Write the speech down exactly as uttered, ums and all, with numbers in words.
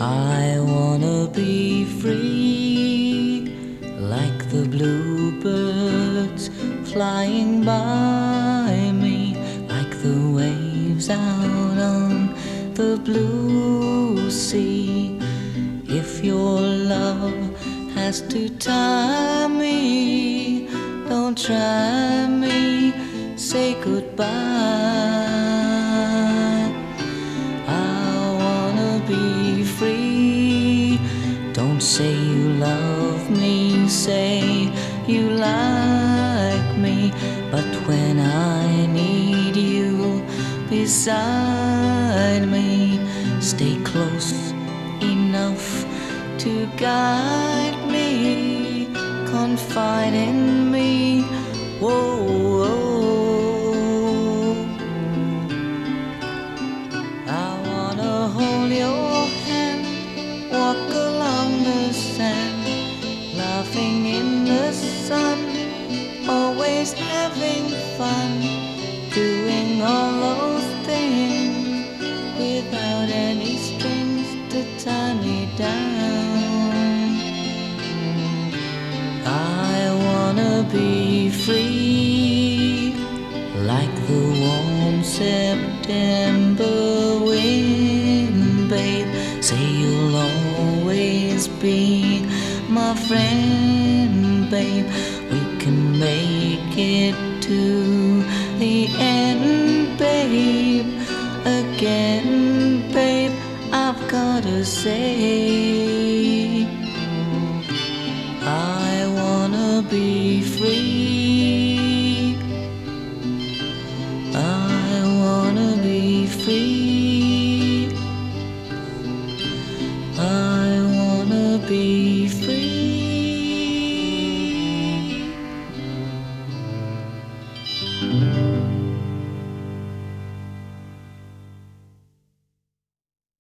I wanna be free, like the bluebirds flying by me, like the waves out on the blue sea. If your love has to tie me, don't try me, say goodbye. Be free. Don't say you love me, say you like me. But when I need you beside me, stay close enough to guide me, confide in me. Whoa, whoa. I wanna hold your hand, walk along the sand, laughing in the sun, always having fun, doing all those things without any strings to tie me down. I wanna be free, like the warm September wind, babe. Say you'll always be my friend, babe. We can make it to the end, babe. Again, babe, I've gotta say, I wanna be free. I wanna be free. I wanna be free.